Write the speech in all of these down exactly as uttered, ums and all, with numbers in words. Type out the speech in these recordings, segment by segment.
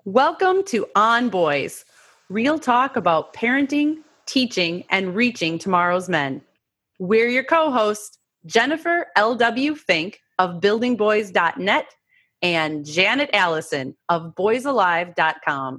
Welcome to On Boys, real talk about parenting, teaching, and reaching tomorrow's men. We're your co-hosts, Jennifer L W. Fink of building boys dot net and Janet Allison of boys alive dot com.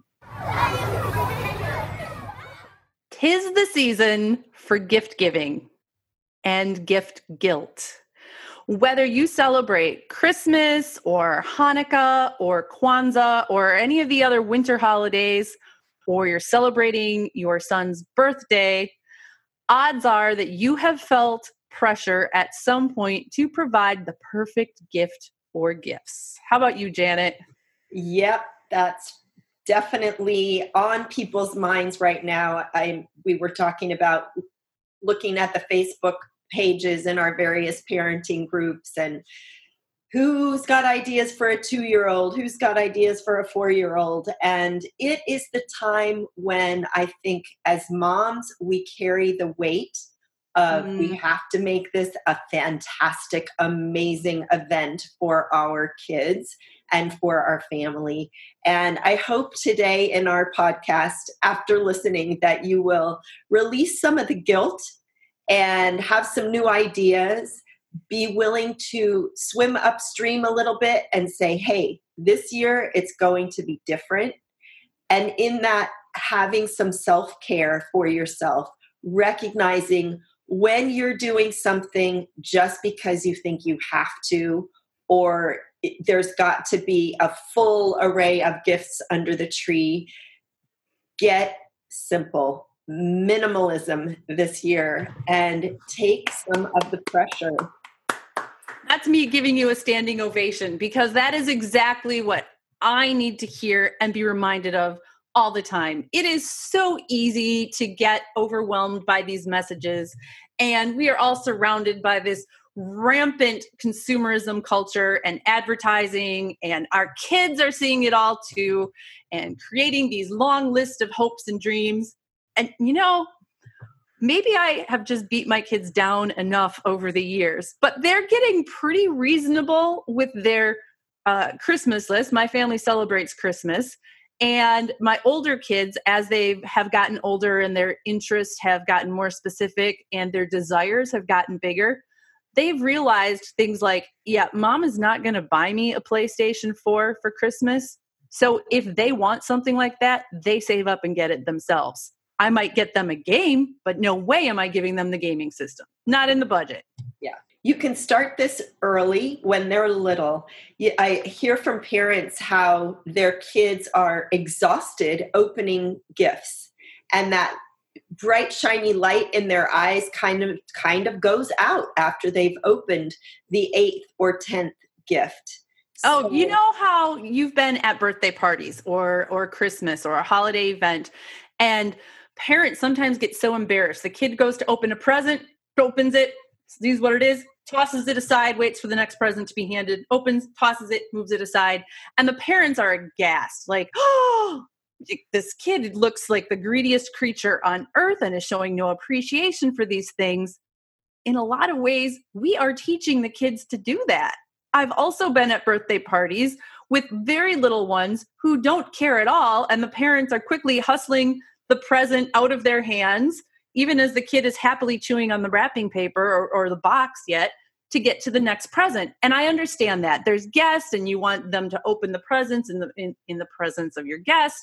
Tis the season for gift giving and gift guilt. Whether you celebrate Christmas or Hanukkah or Kwanzaa or any of the other winter holidays, or you're celebrating your son's birthday, odds are that you have felt pressure at some point to provide the perfect gift or gifts. How about you, Janet? Yep, that's definitely on people's minds right now. I we were talking about looking at the Facebook pages in our various parenting groups and who's got ideas for a two-year-old, who's got ideas for a four-year-old. And it is the time when I think as moms, we carry the weight of mm. we have to make this a fantastic, amazing event for our kids and for our family. And I hope today in our podcast, after listening, that you will release some of the guilt and have some new ideas, be willing to swim upstream a little bit and say, hey, this year it's going to be different. And in that, having some self-care for yourself, recognizing when you're doing something just because you think you have to, or there's got to be a full array of gifts under the tree. Get simple. Minimalism this year and take some of the pressure. That's me giving you a standing ovation, because that is exactly what I need to hear and be reminded of all the time. It is so easy to get overwhelmed by these messages, and we are all surrounded by this rampant consumerism culture and advertising, and our kids are seeing it all too, and creating these long lists of hopes and dreams. And, you know, maybe I have just beat my kids down enough over the years, but they're getting pretty reasonable with their uh, Christmas list. My family celebrates Christmas. And my older kids, as they have gotten older and their interests have gotten more specific and their desires have gotten bigger, they've realized things like, yeah, mom is not going to buy me a PlayStation four for Christmas. So if they want something like that, they save up and get it themselves. I might get them a game, but no way am I giving them the gaming system. Not in the budget. Yeah. You can start this early when they're little. I hear from parents how their kids are exhausted opening gifts, and that bright, shiny light in their eyes kind of kind of goes out after they've opened the eighth or tenth gift. Oh, So, you know how you've been at birthday parties or or Christmas or a holiday event, and parents sometimes get so embarrassed. The kid goes to open a present, opens it, sees what it is, tosses it aside, waits for the next present to be handed, opens, tosses it, moves it aside. And the parents are aghast, like, oh, this kid looks like the greediest creature on earth and is showing no appreciation for these things. In a lot of ways, we are teaching the kids to do that. I've also been at birthday parties with very little ones who don't care at all, and the parents are quickly hustling the present out of their hands, even as the kid is happily chewing on the wrapping paper or, or the box yet, to get to the next present. And I understand that. There's guests and you want them to open the presents in the in, in the presence of your guests.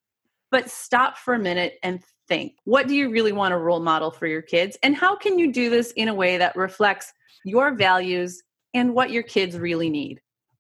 But stop for a minute and think, what do you really want to role model for your kids? And how can you do this in a way that reflects your values and what your kids really need?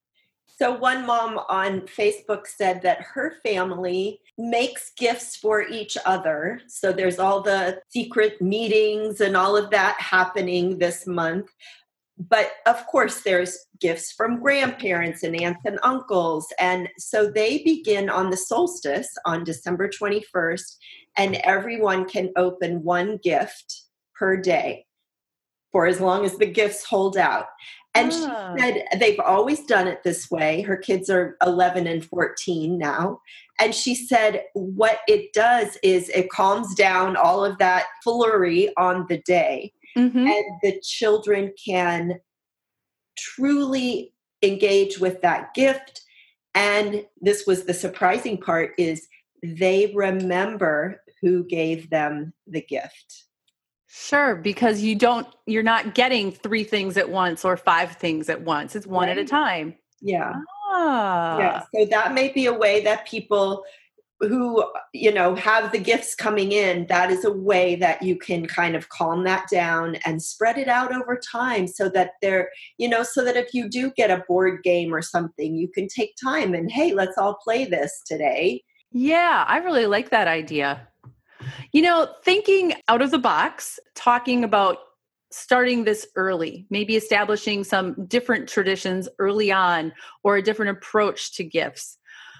So one mom on Facebook said that her family makes gifts for each other. So there's all the secret meetings and all of that happening this month. But of course, there's gifts from grandparents and aunts and uncles. And so they begin on the solstice on December twenty-first, and everyone can open one gift per day for as long as the gifts hold out. And Ah. she said they've always done it this way. Her kids are eleven and fourteen now. And she said what it does is it calms down all of that flurry on the day. Mm-hmm. And the children can truly engage with that gift And this was the surprising part, is they remember who gave them the gift. Sure, because you don't, you're not getting three things at once or five things at once. It's one Right. at a time. Yeah. Ah. Yeah. So that may be a way that people who, you know, have the gifts coming in, that is a way that you can kind of calm that down and spread it out over time, so that they're, you know, so that if you do get a board game or something, you can take time and, hey, let's all play this today. Yeah, I really like that idea. You know, thinking out of the box, talking about starting this early, maybe establishing some different traditions early on or a different approach to gifts.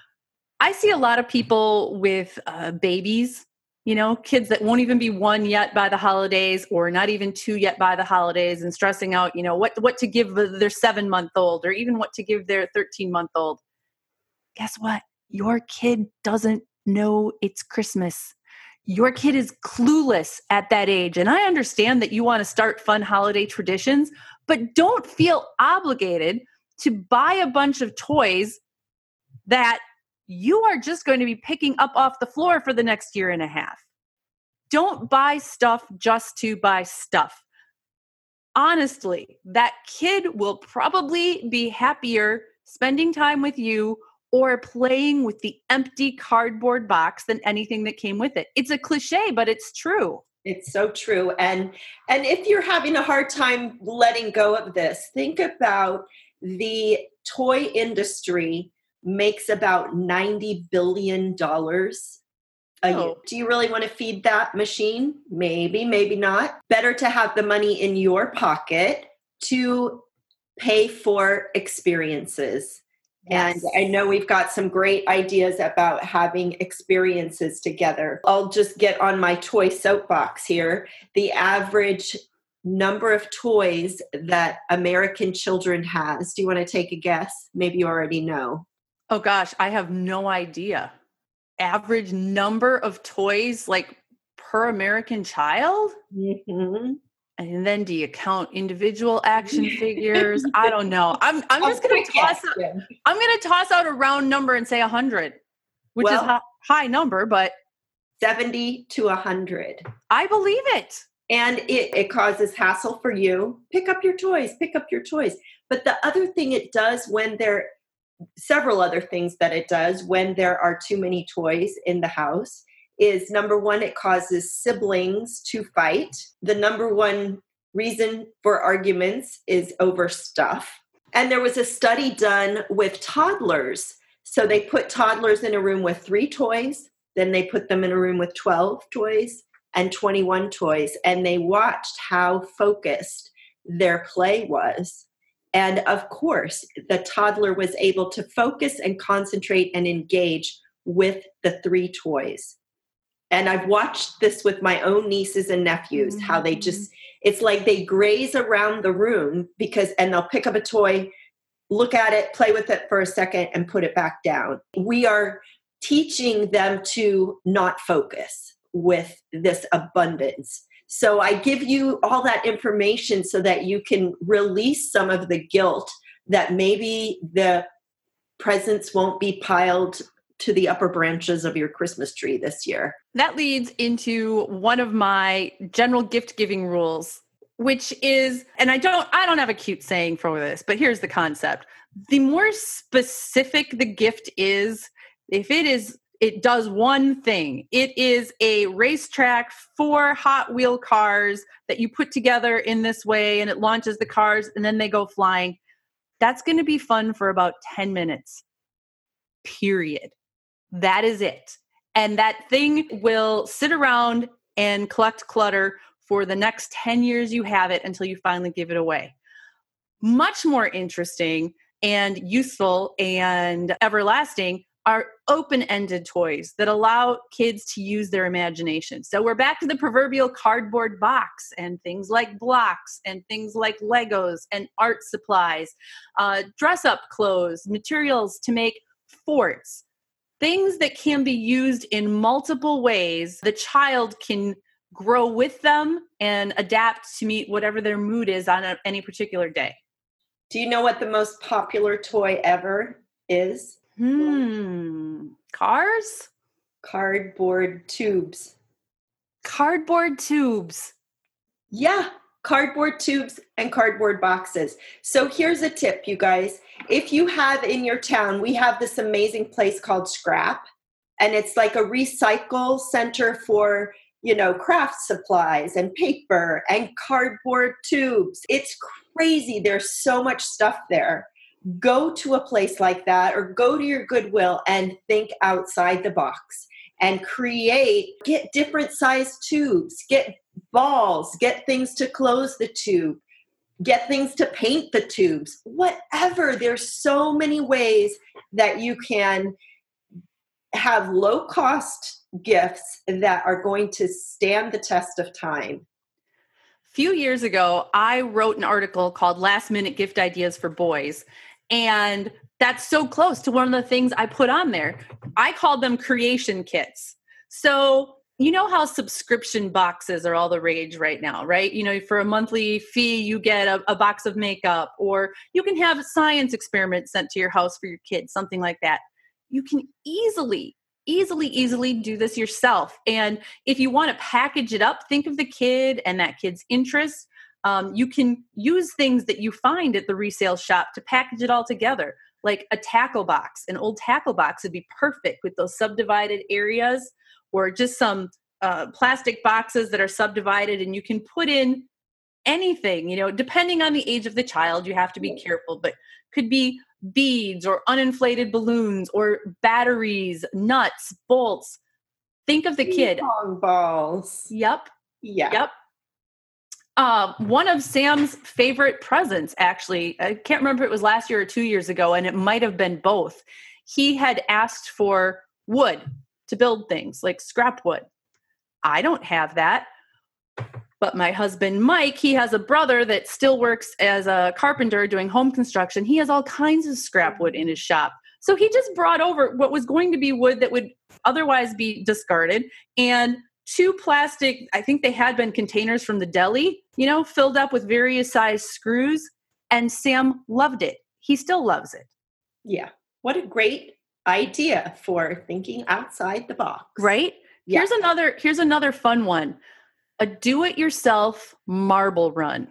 I see a lot of people with uh, babies, you know, kids that won't even be one yet by the holidays, or not even two yet by the holidays, and stressing out, you know, what, what to give their seven month old, or even what to give their thirteen month old. Guess what? Your kid doesn't know it's Christmas. Your kid is clueless at that age. And I understand that you want to start fun holiday traditions, but don't feel obligated to buy a bunch of toys that you are just going to be picking up off the floor for the next year and a half. Don't buy stuff just to buy stuff. Honestly, that kid will probably be happier spending time with you or playing with the empty cardboard box than anything that came with it. It's a cliche, but it's true. It's so true. And and if you're having a hard time letting go of this, think about the toy industry makes about ninety billion dollars a Oh. year. Do you really want to feed that machine? Maybe, maybe not. Better to have the money in your pocket to pay for experiences. Yes. And I know we've got some great ideas about having experiences together. I'll just get on my toy soapbox here. The average number of toys that American children has, do you want to take a guess? Maybe you already know. Oh gosh, I have no idea. Average number of toys like per American child? Mm-hmm. And then do you count individual action figures? I don't know. I'm I'm just going to toss out, I'm going to toss out a round number and say one hundred, which Well, is a high number, but seventy to one hundred. I believe it. And it, it causes hassle for you. Pick up your toys, pick up your toys. But the other thing it does when there, several other things that it does when there are too many toys in the house is, number one, it causes siblings to fight. The number one reason for arguments is over stuff. And there was a study done with toddlers. So they put toddlers in a room with three toys, then they put them in a room with twelve toys and twenty-one toys, and they watched how focused their play was. And of course, the toddler was able to focus and concentrate and engage with the three toys. And I've watched this with my own nieces and nephews, mm-hmm. how they just, it's like they graze around the room because, and they'll pick up a toy, look at it, play with it for a second, and put it back down. We are teaching them to not focus with this abundance. So I give you all that information so that you can release some of the guilt that maybe the presents won't be piled to the upper branches of your Christmas tree this year. That leads into one of my general gift giving rules, which is, and I don't, I don't have a cute saying for this, but here's the concept. The more specific the gift is, if it is, it does one thing. It is a racetrack for Hot Wheel cars that you put together in this way and it launches the cars and then they go flying. That's going to be fun for about ten minutes, period. That is it. And that thing will sit around and collect clutter for the next ten years you have it until you finally give it away. Much more interesting and useful and everlasting are open-ended toys that allow kids to use their imagination. So we're back to the proverbial cardboard box and things like blocks and things like Legos and art supplies, uh, dress-up clothes, materials to make forts, things that can be used in multiple ways. The child can grow with them and adapt to meet whatever their mood is on a, any particular day. Do you know what the most popular toy ever is? Hmm. Cars? Cardboard tubes. Cardboard tubes. Yeah, cardboard tubes and cardboard boxes. So here's a tip, you guys. If you have in your town, we have this amazing place called Scrap, and it's like a recycle center for, you know, craft supplies and paper and cardboard tubes. It's crazy. There's so much stuff there. Go to a place like that or go to your Goodwill and think outside the box and create, get different size tubes, get balls, get things to close the tube, get things to paint the tubes, whatever. There's so many ways that you can have low cost gifts that are going to stand the test of time. A few years ago, I wrote an article called Last Minute Gift Ideas for Boys. And that's so close to one of the things I put on there. I called them creation kits. So you know how subscription boxes are all the rage right now, right? You know, for a monthly fee, you get a, a box of makeup, or you can have a science experiment sent to your house for your kids, something like that. You can easily, easily, easily do this yourself. And if you want to package it up, think of the kid and that kid's interests. Um, you can use things that you find at the resale shop to package it all together, like a tackle box. An old tackle box would be perfect with those subdivided areas, or just some uh, plastic boxes that are subdivided, and you can put in anything, you know, depending on the age of the child, you have to be careful, but could be beads or uninflated balloons or batteries, nuts, bolts. Think of the kid. Ping-pong balls. Yep. Yeah. Yep. Uh, one of Sam's favorite presents, actually, I can't remember if it was last year or two years ago, and it might have been both. He had asked for wood to build things, like scrap wood. I don't have that. But my husband, Mike, he has a brother that still works as a carpenter doing home construction. He has all kinds of scrap wood in his shop. So he just brought over what was going to be wood that would otherwise be discarded, and two plastic, I think they had been containers from the deli, you know, filled up with various size screws. And Sam loved it. He still loves it. Yeah. What a great idea for thinking outside the box. Right? Yeah. Here's another, here's another fun one. A do-it-yourself marble run.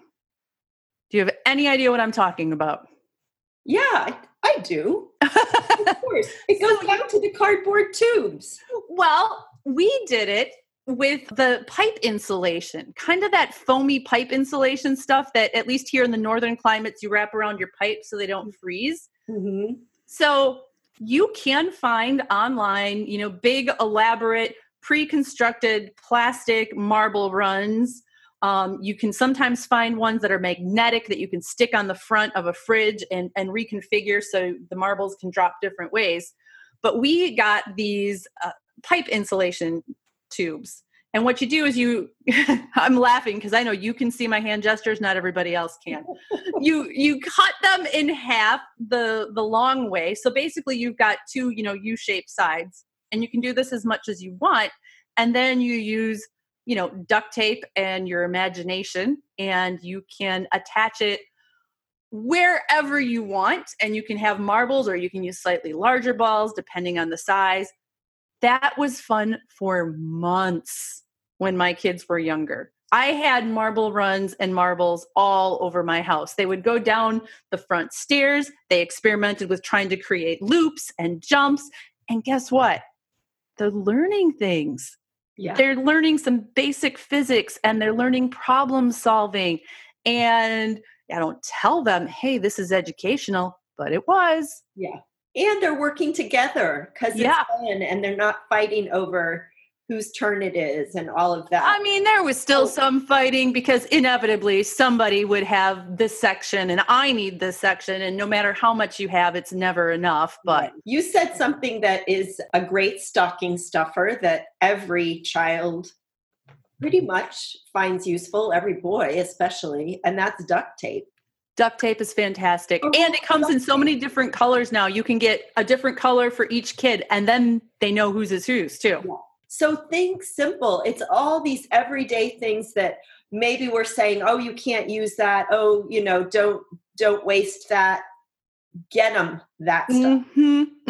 Do you have any idea what I'm talking about? Yeah, I, I do. Of course. It goes So back to the cardboard tubes. Well, we did it with the pipe insulation, kind of that foamy pipe insulation stuff that at least here in the northern climates, you wrap around your pipe so they don't freeze. Mm-hmm. So you can find online, you know, big, elaborate, pre-constructed plastic marble runs. Um, you can sometimes find ones that are magnetic that you can stick on the front of a fridge and, and reconfigure so the marbles can drop different ways. But we got these uh, pipe insulation tubes. And what you do is you, I'm laughing because I know you can see my hand gestures, not everybody else can. You you cut them in half the, the long way. So basically you've got two, you know, U-shaped sides, and you can do this as much as you want. And then you use, you know, duct tape and your imagination, and you can attach it wherever you want. And you can have marbles, or you can use slightly larger balls depending on the size. That was fun for months when my kids were younger. I had marble runs and marbles all over my house. They would go down the front stairs. They experimented with trying to create loops and jumps. And guess what? They're learning things. Yeah. They're learning some basic physics, and they're learning problem solving. And I don't tell them, hey, this is educational, but it was. Yeah. And they're working together because it's Yeah. fun, and they're not fighting over whose turn it is and all of that. I mean, there was still Oh. some fighting because inevitably somebody would have this section and I need this section. And no matter how much you have, it's never enough. But you said something that is a great stocking stuffer that every child pretty much finds useful, every boy especially, and that's duct tape. duct tape is fantastic. Oh, And it comes in so duct many different colors now. You can get a different color for each kid, and then they know whose is whose too. Yeah. So think simple. It's all these everyday things that maybe we're saying, oh, you can't use that. Oh, you know, don't don't waste that. Get them that stuff. Mm-hmm,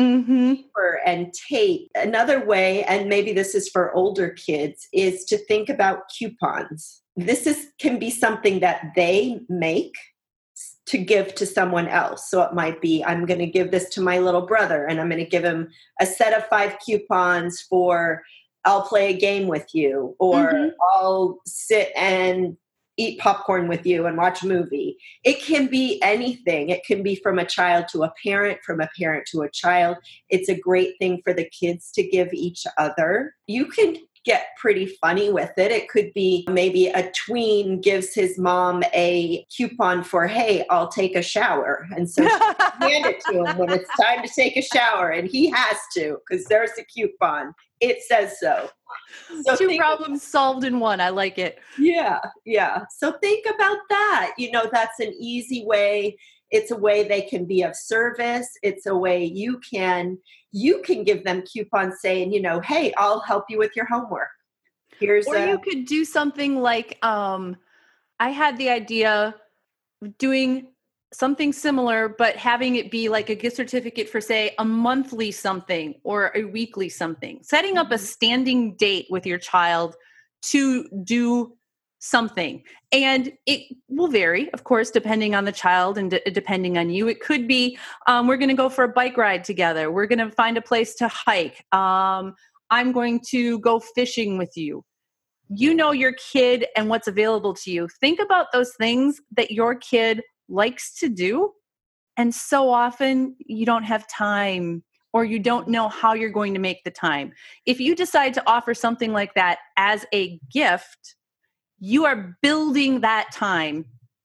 Mm-hmm. paper and tape. Another way, and maybe this is for older kids, is to think about coupons. This is can be something that they make to give to someone else. So it might be, I'm going to give this to my little brother, and I'm going to give him a set of five coupons for I'll play a game with you, or Mm-hmm. I'll sit and eat popcorn with you and watch a movie. It can be anything. It can be from a child to a parent, from a parent to a child. It's a great thing for the kids to give each other. You can get pretty funny with it. It could be maybe a tween gives his mom a coupon for, hey, I'll take a shower. And so she hand it to him when it's time to take a shower, and he has to because there's a coupon. It says so. So Two think, problems solved in one. I like it. yeah, yeah. So think about that. You know, that's an easy way. It's a way they can be of service. It's a way you can you can give them coupons saying, you know, hey, I'll help you with your homework. Here's Or a, you could do something like, um, I had the idea of doing something similar, but having it be like a gift certificate for, say, a monthly something or a weekly something. Setting up a standing date with your child to do something. And it will vary, of course, depending on the child and d- depending on you. It could be, um, we're going to go for a bike ride together. We're going to find a place to hike. Um, I'm going to go fishing with you. You know your kid and what's available to you. Think about those things that your kid likes to do. And so often you don't have time, or you don't know how you're going to make the time. If you decide to offer something like that as a gift, you are building that time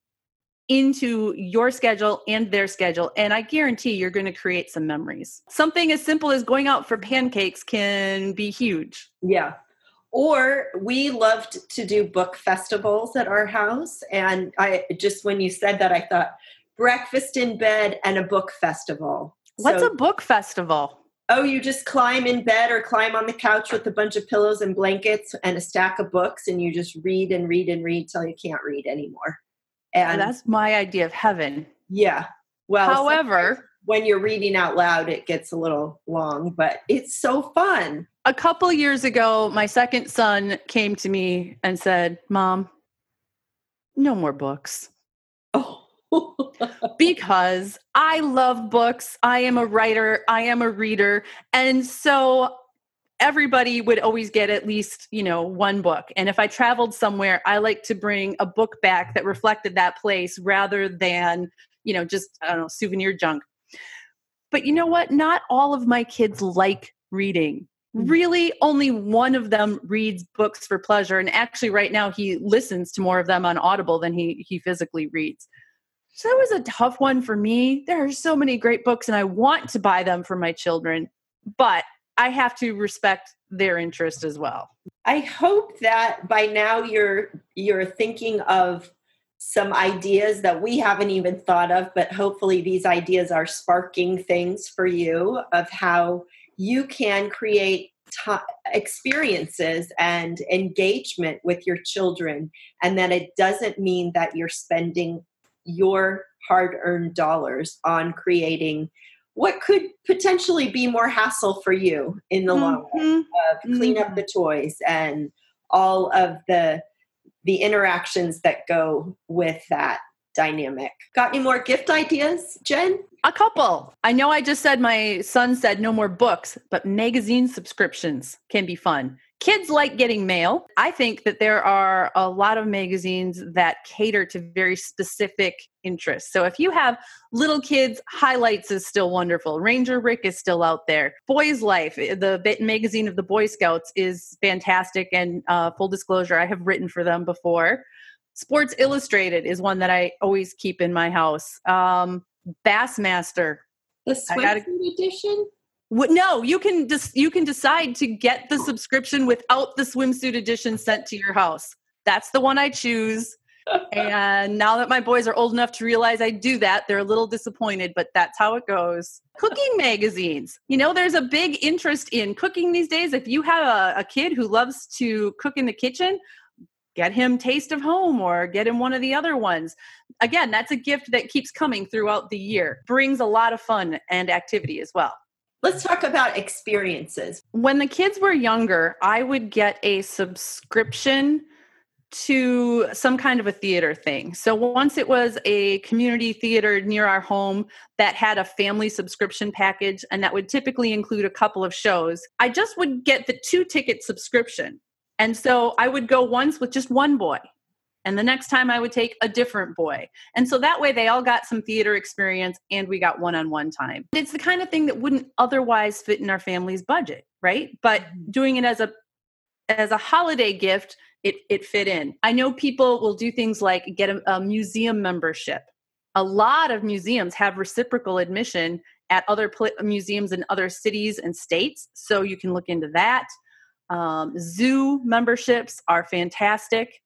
into your schedule and their schedule. And I guarantee you're going to create some memories. Something as simple as going out for pancakes can be huge. yeah. Or we loved to do book festivals at our house. And I just, when you said that, I thought breakfast in bed and a book festival. What's So, a book festival? oh, you just climb in bed or climb on the couch with a bunch of pillows and blankets and a stack of books, and you just read and read and read till you can't read anymore. And That's my idea of heaven. yeah. Well, However, when you're reading out loud, it gets a little long, but it's so fun. a couple years ago, my second son came to me and said, Mom, no more books. Oh. Because I love books. I am a writer. I am a reader. And so everybody would always get at least, you know, one book. And if I traveled somewhere, I like to bring a book back that reflected that place rather than, you know, just, I don't know, souvenir junk. But you know what? Not all of my kids like reading. Really, only one of them reads books for pleasure. And actually right now he listens to more of them on Audible than he he physically reads. So that was a tough one for me. There are so many great books and I want to buy them for my children, but I have to respect their interest as well. I hope that by now you're you're thinking of some ideas that we haven't even thought of, but hopefully these ideas are sparking things for you of how you can create t- experiences and engagement with your children, and that it doesn't mean that you're spending your hard-earned dollars on creating what could potentially be more hassle for you in the mm-hmm. long run, of clean up the toys and all of the the interactions that go with that dynamic. Got any more gift ideas, Jen? A couple. I know I just said my son said no more books, but magazine subscriptions can be fun. Kids like getting mail. I think that there are a lot of magazines that cater to very specific interests. So if you have little kids, Highlights is still wonderful. Ranger Rick is still out there. Boys Life, the magazine of the Boy Scouts, is fantastic. And uh, full disclosure, I have written for them before. Sports Illustrated is one that I always keep in my house. Um, Bassmaster. The swimsuit edition? No, you can just you can decide to get the subscription without the swimsuit edition sent to your house. That's the one I choose. And now that my boys are old enough to realize I do that, they're a little disappointed, but that's how it goes. Cooking magazines. You know, there's a big interest in cooking these days. If you have a, a kid who loves to cook in the kitchen, get him Taste of Home or get him one of the other ones. Again, that's a gift that keeps coming throughout the year. Brings a lot of fun and activity as well. Let's talk about experiences. When the kids were younger, I would get a subscription to some kind of a theater thing. So once it was a community theater near our home that had a family subscription package, and that would typically include a couple of shows, I just would get the two ticket subscription. And so I would go once with just one boy, and the next time I would take a different boy. And so that way they all got some theater experience and we got one-on-one time. It's the kind of thing that wouldn't otherwise fit in our family's budget, right? But doing it as a as a holiday gift, it it fit in. I know people will do things like get a, a museum membership. A lot of museums have reciprocal admission at other pl- museums in other cities and states, so you can look into that. Um, zoo memberships are fantastic.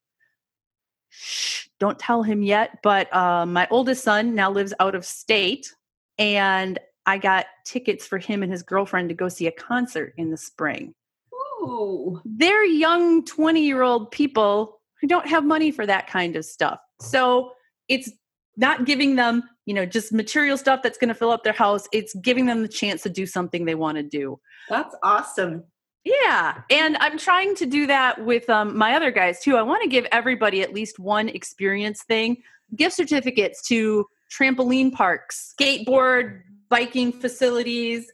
Shh, don't tell him yet, but uh, my oldest son now lives out of state, and I got tickets for him and his girlfriend to go see a concert in the spring. Ooh. They're young twenty-year-old people who don't have money for that kind of stuff. So it's not giving them, you know, just material stuff that's going to fill up their house. It's giving them the chance to do something they want to do. That's awesome. Yeah. And I'm trying to do that with um, my other guys too. I want to give everybody at least one experience thing, gift certificates to trampoline parks, skateboard, biking facilities,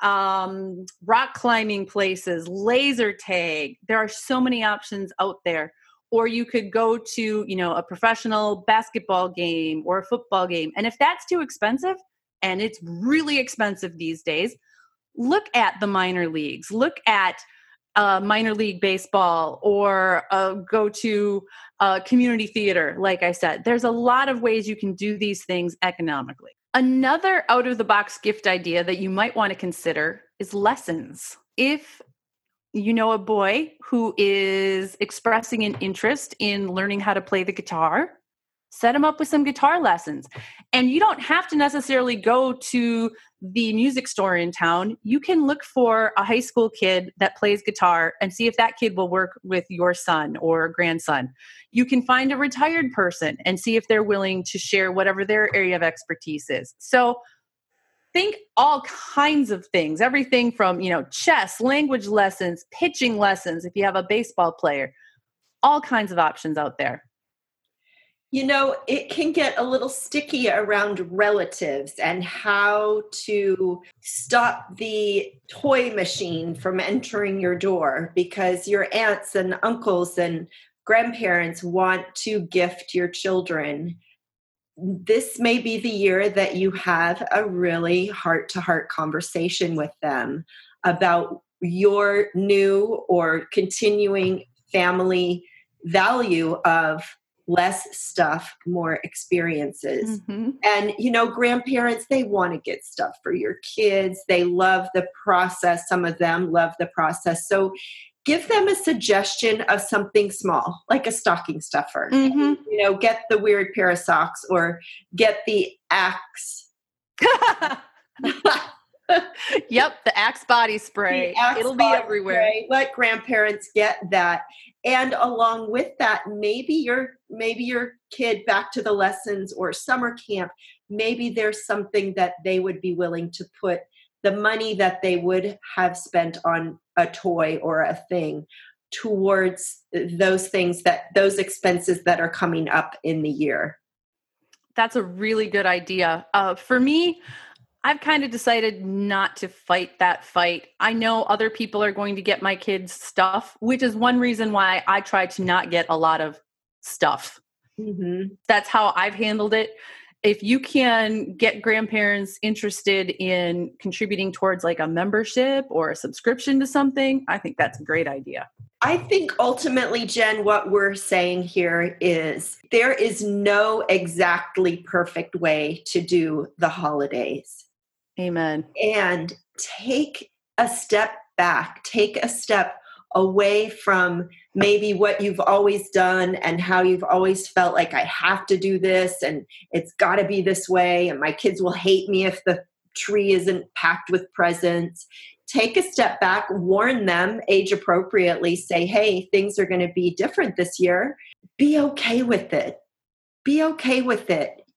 um, rock climbing places, laser tag. There are so many options out there. Or you could go to, you know, a professional basketball game or a football game. And if that's too expensive, and it's really expensive these days, look at the minor leagues, look at uh, minor league baseball, or uh, go to uh, community theater. Like I said, there's a lot of ways you can do these things economically. Another out of the box gift idea that you might want to consider is lessons. If you know a boy who is expressing an interest in learning how to play the guitar, set him up with some guitar lessons. And you don't have to necessarily go to the music store in town. You can look for a high school kid that plays guitar and see if that kid will work with your son or grandson. You can find a retired person and see if they're willing to share whatever their area of expertise is. So think all kinds of things, everything from, you know, chess, language lessons, pitching lessons, if you have a baseball player, all kinds of options out there. You know, it can get a little sticky around relatives and how to stop the toy machine from entering your door, because your aunts and uncles and grandparents want to gift your children. This may be the year that you have a really heart-to-heart conversation with them about your new or continuing family value of less stuff, more experiences. Mm-hmm. And, you know, grandparents, they want to get stuff for your kids. They love the process. Some of them love the process. So give them a suggestion of something small, like a stocking stuffer. Mm-hmm. You know, get the weird pair of socks, or get the Axe. Yep, the Axe body spray. Axe It'll be everywhere. Spray. Let grandparents get that. And along with that, maybe your maybe your kid, back to the lessons or summer camp, maybe there's something that they would be willing to put the money that they would have spent on a toy or a thing towards those things, that those expenses that are coming up in the year. That's a really good idea. Uh, for me, I've kind of decided not to fight that fight. I know other people are going to get my kids stuff, which is one reason why I try to not get a lot of stuff. Mm-hmm. That's how I've handled it. If you can get grandparents interested in contributing towards like a membership or a subscription to something, I think that's a great idea. I think ultimately, Jen, what we're saying here is there is no exactly perfect way to do the holidays. Amen. And take a step back, take a step away from maybe what you've always done and how you've always felt like, I have to do this and it's got to be this way, and my kids will hate me if the tree isn't packed with presents. Take a step back, warn them age appropriately, say, hey, things are going to be different this year. Be okay with it. Be okay with it.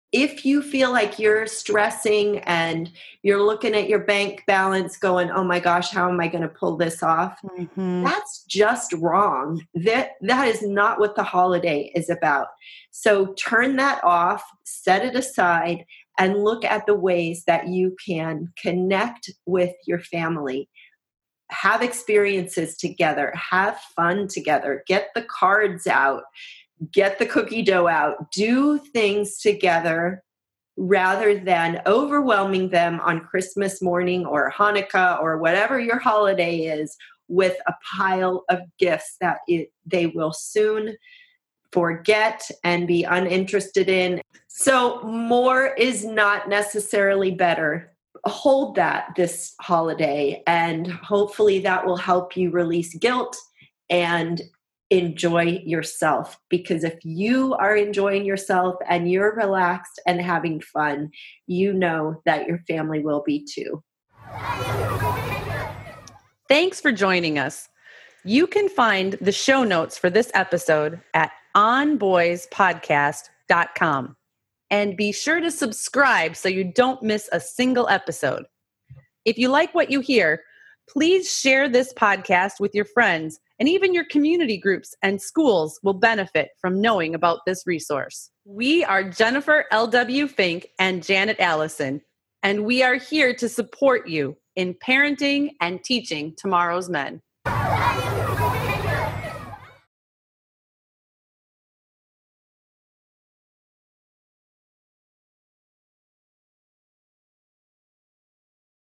if you feel like you're stressing and you're looking at your bank balance going, oh my gosh, how am I going to pull this off? Mm-hmm. That's just wrong. That, that is not what the holiday is about. So turn that off, set it aside, and look at the ways that you can connect with your family. Have experiences together, have fun together, get the cards out, get the cookie dough out, do things together rather than overwhelming them on Christmas morning or Hanukkah or whatever your holiday is with a pile of gifts that it, they will soon forget and be uninterested in. So more is not necessarily better. Hold that this holiday, and hopefully that will help you release guilt and enjoy yourself. Because if you are enjoying yourself and you're relaxed and having fun, you know that your family will be too. Thanks for joining us. You can find the show notes for this episode at on boys podcast dot com. And be sure to subscribe so you don't miss a single episode. If you like what you hear, please share this podcast with your friends, and even your community groups and schools will benefit from knowing about this resource. We are Jennifer L W. Fink and Janet Allison, and we are here to support you in parenting and teaching tomorrow's men.